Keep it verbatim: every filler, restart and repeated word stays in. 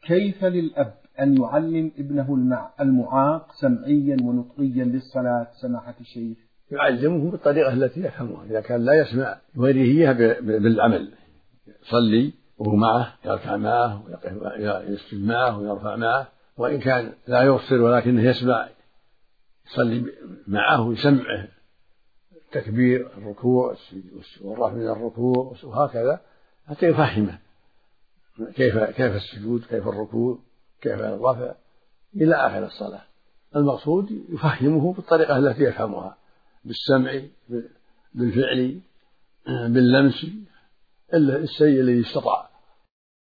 كيف للأب أن يعلم ابنه المعاق سمعيا ونطقيا للصلاة سماحة الشيخ؟ يعلمه بالطريقة التي يفهمها. إذا كان لا يسمع يوريه بالعمل، يصلي وهو معه، يركع معه ويسجد معه ويرفع معه. وإن كان لا يبصر ولكنه يسمع يصلي معه ويسمعه التكبير، الركوع والرفع من الركوع، وهكذا حتى يفهمه كيف كيف السجود، كيف الركوع، كيف الرفع إلى آخر الصلاة. المقصود يفهمه بالطريقة التي يفهمها، بالسمع، بالفعل، باللمس، الشيء الذي استطاع.